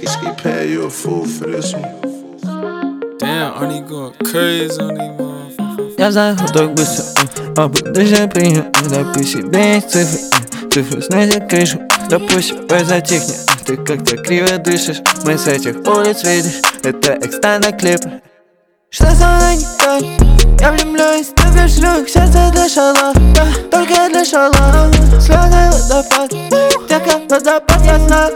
Basically pay you a fool for this one. Damn, Arnie going crazy on these motherfuckers. Я знаю, так быстро, будущее принял. Допусти без цифр, цифры снизят крышу. Допустим, затихни, ты как-то криво дышишь. Мы с этих улиц видишь, это экстра на клипы. Что со мной не так? Я влюблюсь, ты бьешь рук, сердце для шала, да, только для шала. Слезы водопад, я как водопад, я знаю.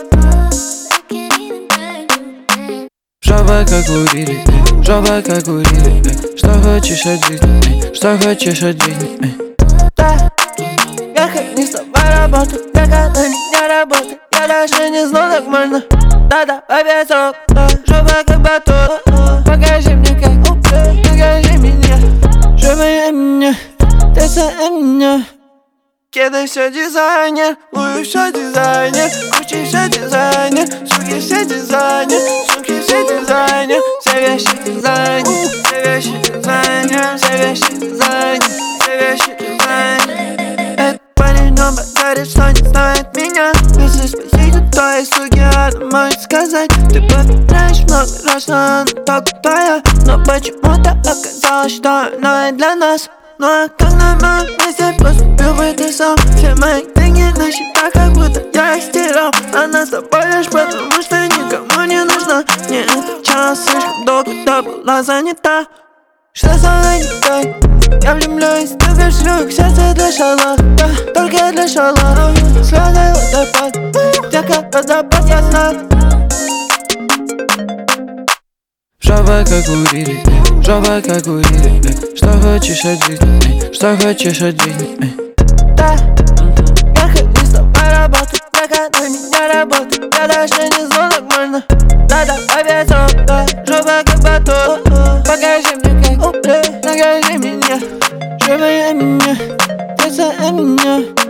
Жопа как урили, жопа как урили. Что хочешь от жизни, что хочешь от жизни. Да, я как не с тобой работаю, я как на меня работаю. Я даже не знал, как можно. Да-да, опять срок, жопа как батут. Покажи мне как, покажи меня. Жопа меня, ты за меня. Кеды все дизайнер, Луи все дизайнер, Гуччи все дизайнер, суки все дизайнер, сумки все дизайнер, все вещи дизайнер, все вещи дизайнер, все вещи дизайнер, все вещи дизайнер. Этот парень на базаре, что не знает меня. Если спросить, то и суки, она может сказать. Ты повторяешь много раз, что она только твоя. Но почему-то оказалось, что она и для нас. Ну а как на моем месте поступил бы ты сам? Все мои деньги на счетах, как будто я их стирал. Она с тобой лишь потому, что никому не нужна. Не отвечала слишком долго, да была занята. Что со мной не так? Я влюблюсь, ты бьешь рук, сердце для шала, да, только для шала. Слезы водопад, я как водопад, я знаю. Жопа как урили, жопа как урили. Что хочешь от жизни, что хочешь от жизни. Да, я как не с тобой работаю, я как на меня работаю. Я даже не знал, как можно. Да-да, опять срок, да, жопа как батут. Покажи мне как, покажи меня. Жопа меня, ты за меня.